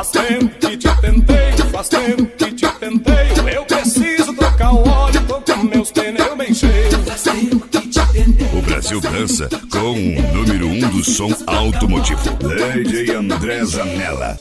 tempo que te tentei, faz tempo que te tentei. Eu preciso trocar o óleo, tô com meus pneus bem cheios. Faz tempo que te tentei. O Brasil dança com o número 1 do som automotivo, DJ André Zanella.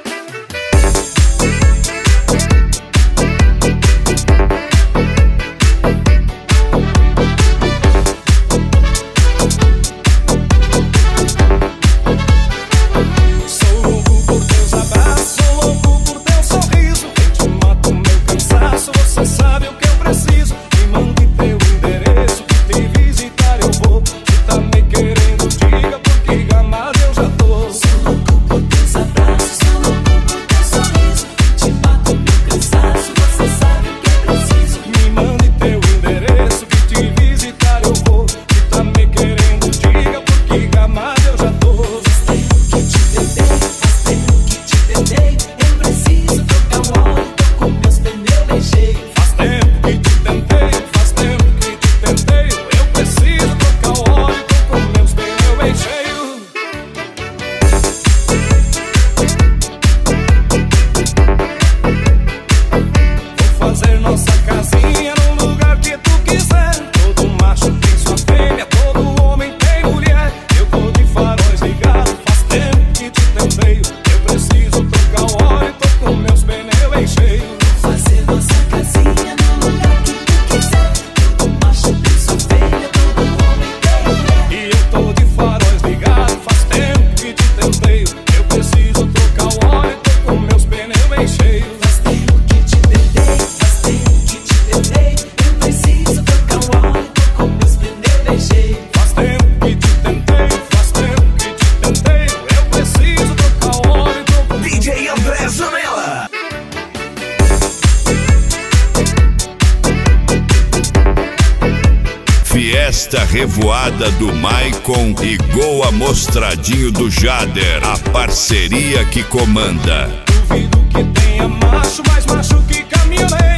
Fiesta Revoada do Maicon e Gol Amostradinho do Jader, a parceria que comanda. Duvido que tenha macho, mais macho que caminhoneiro.